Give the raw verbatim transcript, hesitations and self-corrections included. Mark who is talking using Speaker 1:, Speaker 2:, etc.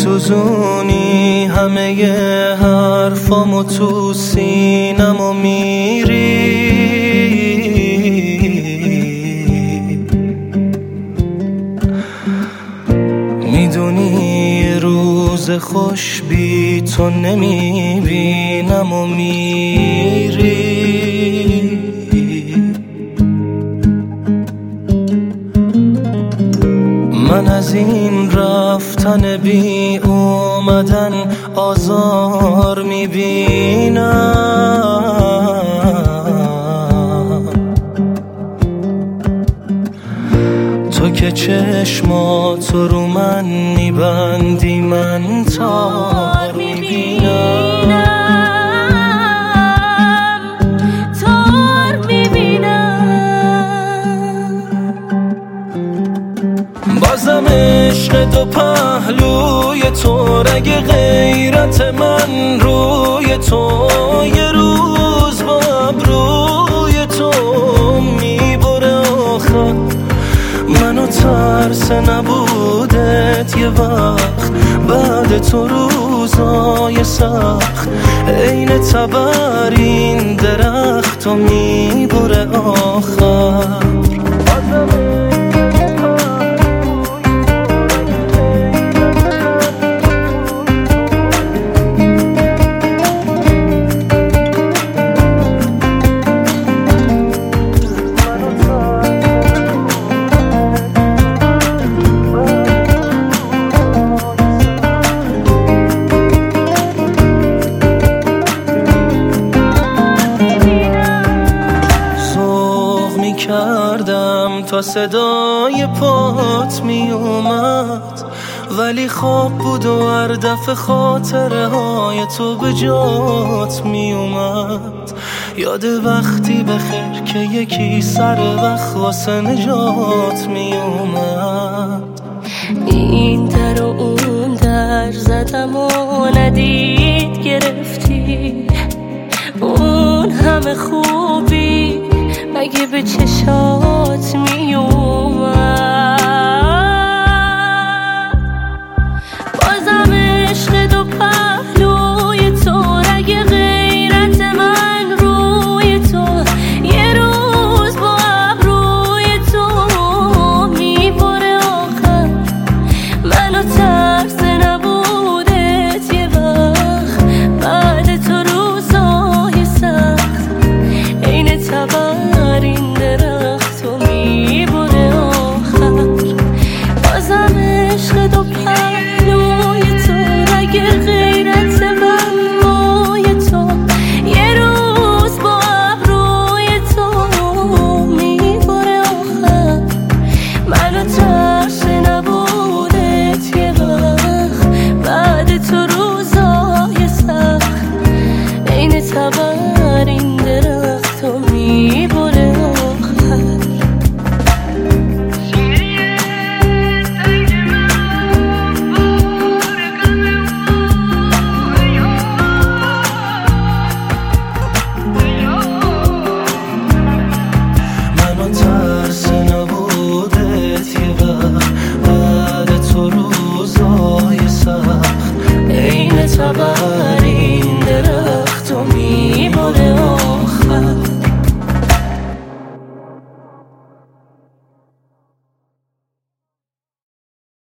Speaker 1: میسوزونی همه حرفامو تو سینمو میری، میدونی روز خوش بی تو نمیبینم و میری. من از این رفتن بی اومدن آزار میبینم، تو که چشماتو رو من میبندی من تار میبینم،
Speaker 2: تار میبینم.
Speaker 1: بازم عشق دو پهلوی تو، رگ غیرت من روی تو، یه روز با ابروی تو میبره آخر منو ترس نبودت یه وقت، بعد تو روزای سخت عین تبرین درخت و میبره آخر. کردم تا صدای پات می اومد، ولی خواب بود و هر دفعه خاطره های تو به جات می اومد. یاد وقتی بخیر که یکی سر وقت واسه نجات می اومد.
Speaker 2: این در و اون در زدم و ندید گرفتی، اون همه خوبی مگه به چشات